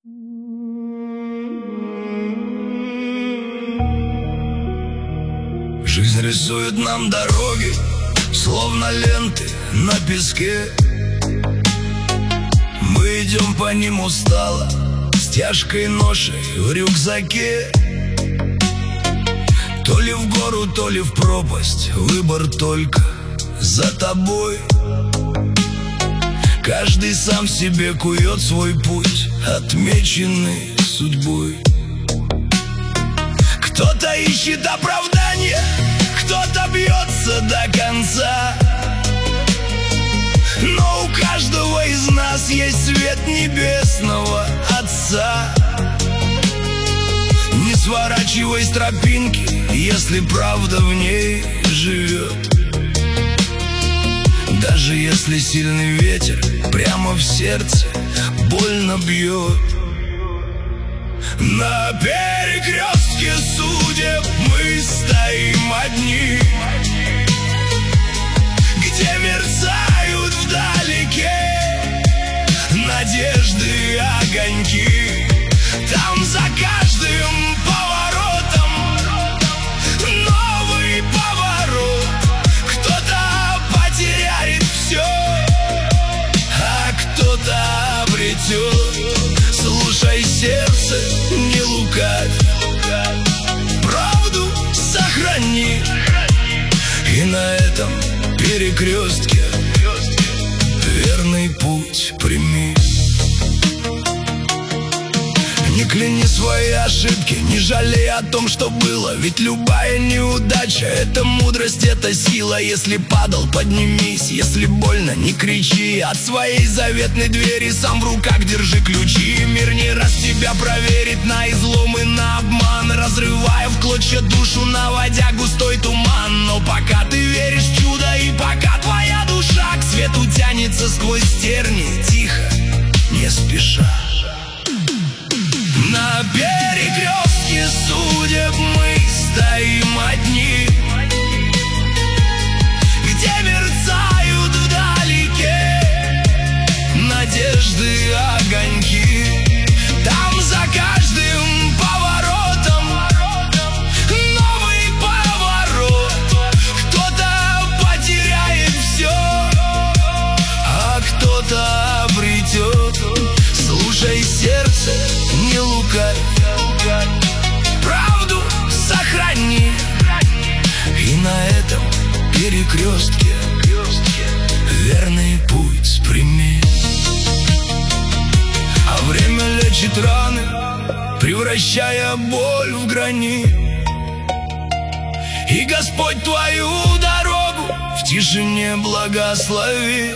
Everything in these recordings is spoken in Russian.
Жизнь рисует нам дороги, словно ленты на песке. Мы идем по ним устало, с тяжкой ношей в рюкзаке. То ли в гору, то ли в пропасть, выбор только за тобой. Каждый сам себе кует свой путь, отмеченный судьбой. Кто-то ищет оправдания, кто-то бьется до конца. Но у каждого из нас есть свет небесного Отца. Не сворачивай с тропинки, если правда в ней живет. Даже если сильный ветер прямо в сердце больно бьет. На перекрестке судеб мы стоим одни, где мерцают вдалеке надежды огоньки. Там за каждым поворотом новый поворот. Кто-то потеряет все, а кто-то обретет. Слушай сердце, не лукавь, правду сохрани. И на этом перекрестке верный путь прими. Не кляни свои ошибки, не жалей о том, что было. Ведь любая неудача — это мудрость, это сила. Если падал, поднимись, если больно, не кричи. От своей заветной двери сам в руках держи ключи. Мир не раз тебя проверит на излом и на обман, разрывая в клочья душу, наводя густой туман. Но пока ты веришь в чудо и пока твоя душа к свету тянется сквозь терни, тихо, не спеша. На перекрестке судеб мы стоим одни, где мерцают вдалеке надежды огоньки. Там за каждым поворотом новый поворот. Кто-то потеряет все, а кто-то обретет. Слушай сердце, не лукавь, правду сохрани. И на этом перекрестке верный путь прими. А время лечит раны, превращая боль в гранит. И Господь твою дорогу в тишине благослови.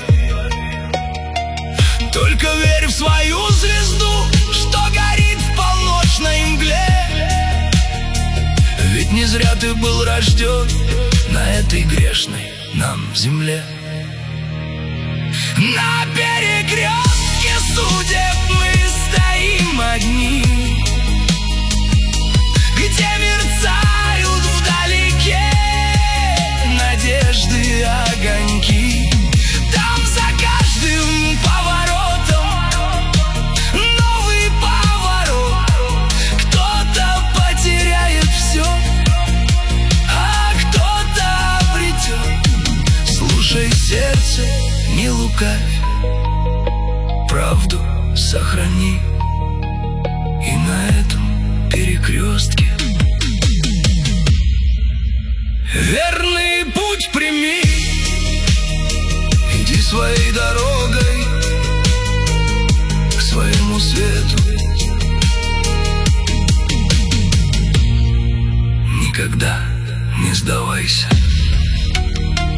Только верь в свою звезду, что горит в полночной мгле. Ведь не зря ты был рожден на этой грешной нам земле. На перекрестке судеб мы стоим одни, где мерцают вдалеке надежды огоньки. Там за каждым поворотом новый поворот. Кто-то потеряет все, а кто-то обретет. Слушай сердце, не лукавь, правду сохрани. И на этом перекрестке верный путь прими. Иди своей дорогой к своему свету. Никогда не сдавайся.